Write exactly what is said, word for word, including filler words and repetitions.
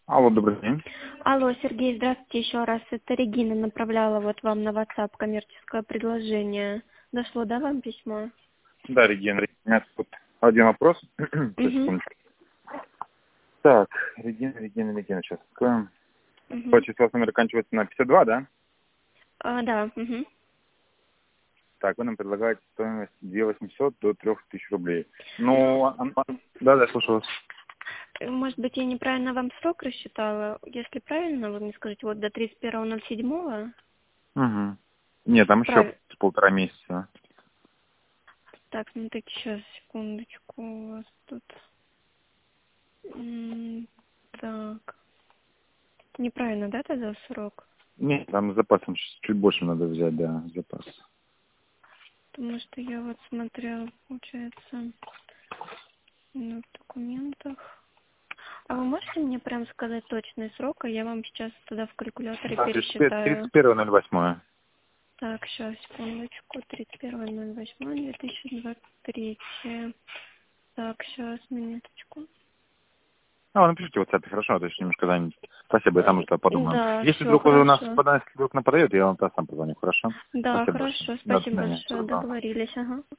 Алло, добрый день. Алло, Сергей, здравствуйте еще раз. Это Регина направляла вот вам на WhatsApp коммерческое предложение. Дошло, да, вам письмо? Да, Регина, у меня тут один вопрос. Сейчас, Угу. секундочку. Так, Регина, Регина, Регина, сейчас откроем. Угу. По число номер оканчивается на пятьдесят два, да? А, да. Угу. Так, вы нам предлагаете стоимость две тысячи восемьсот до три тысячи рублей. Ну, а- а- да, да, слушаю вас. Может быть, я неправильно вам срок рассчитала? Если правильно, вы мне скажите, вот до тридцать первого ноль седьмого. Угу. Нет, там еще Прав... полтора месяца. Так, смотрите, сейчас, секундочку, у вас тут... М, Так, неправильно, да, тогда срок? Нет, там с запасом чуть чуть больше надо взять, да, запас. Потому что я вот смотрела, получается, на документах. А вы можете мне прям сказать точный срок, а я вам сейчас тогда в калькуляторе Да, пересчитаю? тридцать первое ноль восьмое. Так, сейчас, секундочку. тридцать первое ноль восьмое две тысячи двадцать третье. Так, сейчас, минуточку. А, вы напишите в WhatsApp, хорошо, а то еще немножко занят. Спасибо, я там уже подумаю. Да, Если все, вдруг уже у нас хорошо. попадает, если вдруг нападает, я вам тогда сам позвоню, хорошо? Да, Спасибо большое. хорошо, До спасибо свидания. большое, Всего доброго. договорились, ага.